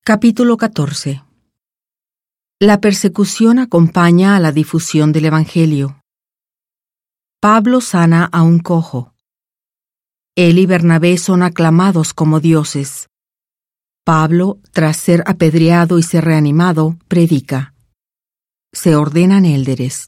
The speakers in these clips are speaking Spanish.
Capítulo 14. La persecución acompaña a la difusión del Evangelio. Pablo sana a un cojo. Él y Bernabé son aclamados como dioses. Pablo, tras ser apedreado y ser reanimado, predica. Se ordenan élderes.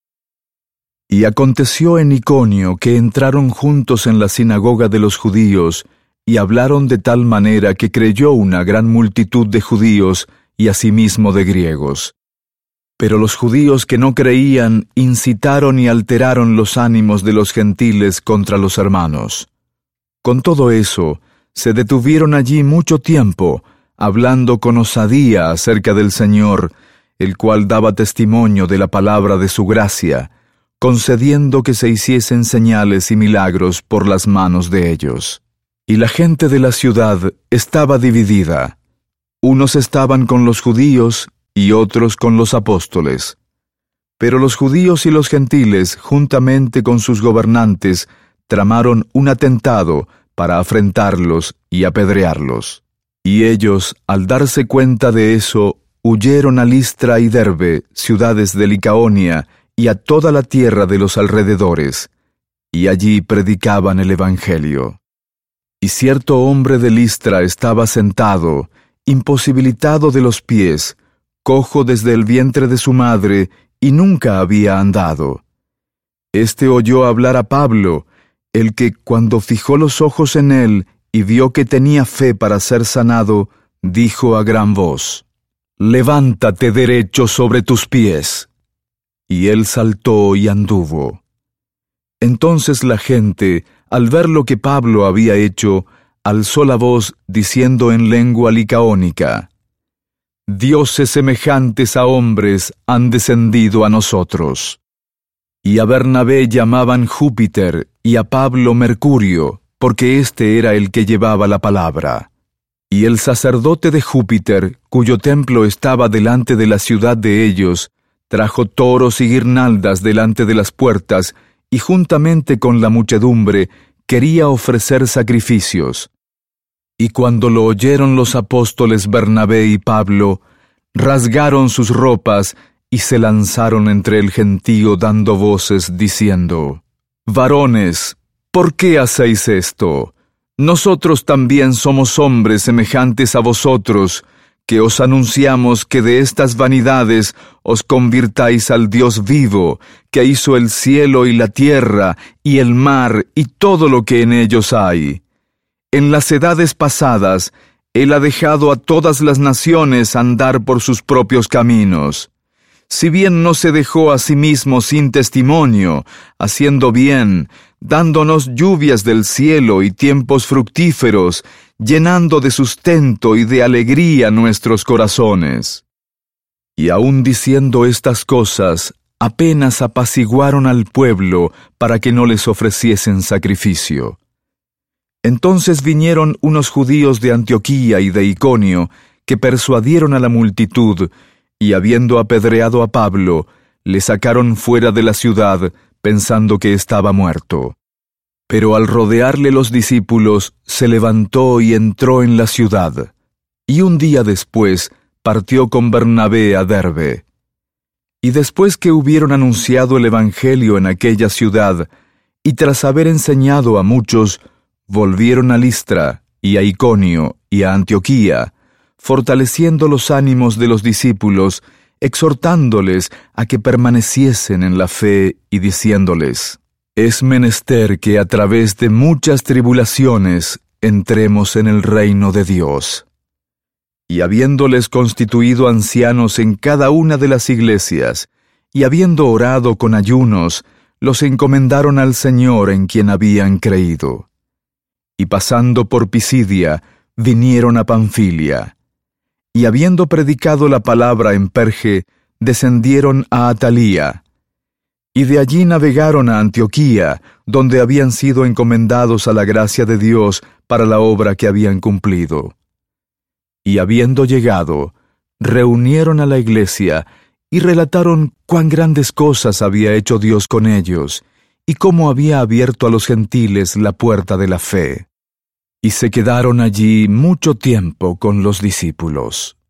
Y aconteció en Iconio que entraron juntos en la sinagoga de los judíos, y hablaron de tal manera que creyó una gran multitud de judíos y asimismo de griegos. Pero los judíos que no creían incitaron y alteraron los ánimos de los gentiles contra los hermanos. Con todo eso, se detuvieron allí mucho tiempo, hablando con osadía acerca del Señor, el cual daba testimonio de la palabra de su gracia, concediendo que se hiciesen señales y milagros por las manos de ellos. Y la gente de la ciudad estaba dividida. Unos estaban con los judíos y otros con los apóstoles. Pero los judíos y los gentiles, juntamente con sus gobernantes, tramaron un atentado para afrentarlos y apedrearlos. Y ellos, al darse cuenta de eso, huyeron a Listra y Derbe, ciudades de Licaonia, y a toda la tierra de los alrededores, y allí predicaban el Evangelio. Y cierto hombre de Listra estaba sentado, imposibilitado de los pies, cojo desde el vientre de su madre, y nunca había andado. Este oyó hablar a Pablo, el que, cuando fijó los ojos en él y vio que tenía fe para ser sanado, dijo a gran voz: «Levántate derecho sobre tus pies». Y él saltó y anduvo. Entonces la gente, al ver lo que Pablo había hecho, alzó la voz diciendo en lengua licaónica: «Dioses semejantes a hombres han descendido a nosotros». Y a Bernabé llamaban Júpiter y a Pablo Mercurio, porque éste era el que llevaba la palabra. Y el sacerdote de Júpiter, cuyo templo estaba delante de la ciudad de ellos, trajo toros y guirnaldas delante de las puertas, y juntamente con la muchedumbre quería ofrecer sacrificios. Y cuando lo oyeron los apóstoles Bernabé y Pablo, rasgaron sus ropas y se lanzaron entre el gentío dando voces, diciendo: «Varones, ¿por qué hacéis esto? Nosotros también somos hombres semejantes a vosotros, que os anunciamos que de estas vanidades os convirtáis al Dios vivo, que hizo el cielo y la tierra, y el mar, y todo lo que en ellos hay. En las edades pasadas, Él ha dejado a todas las naciones andar por sus propios caminos. Si bien no se dejó a sí mismo sin testimonio, haciendo bien, dándonos lluvias del cielo y tiempos fructíferos, llenando de sustento y de alegría nuestros corazones». Y aun diciendo estas cosas, apenas apaciguaron al pueblo para que no les ofreciesen sacrificio. Entonces vinieron unos judíos de Antioquía y de Iconio, que persuadieron a la multitud, y habiendo apedreado a Pablo, le sacaron fuera de la ciudad, pensando que estaba muerto. Pero al rodearle los discípulos, se levantó y entró en la ciudad, y un día después partió con Bernabé a Derbe. Y después que hubieron anunciado el Evangelio en aquella ciudad, y tras haber enseñado a muchos, volvieron a Listra, y a Iconio, y a Antioquía, fortaleciendo los ánimos de los discípulos, exhortándoles a que permaneciesen en la fe y diciéndoles: «Es menester que a través de muchas tribulaciones entremos en el reino de Dios». Y habiéndoles constituido ancianos en cada una de las iglesias, y habiendo orado con ayunos, los encomendaron al Señor en quien habían creído. Y pasando por Pisidia, vinieron a Panfilia. Y habiendo predicado la palabra en Perge, descendieron a Atalía. Y de allí navegaron a Antioquía, donde habían sido encomendados a la gracia de Dios para la obra que habían cumplido. Y habiendo llegado, reunieron a la iglesia, y relataron cuán grandes cosas había hecho Dios con ellos, y cómo había abierto a los gentiles la puerta de la fe. y se quedaron allí mucho tiempo con los discípulos.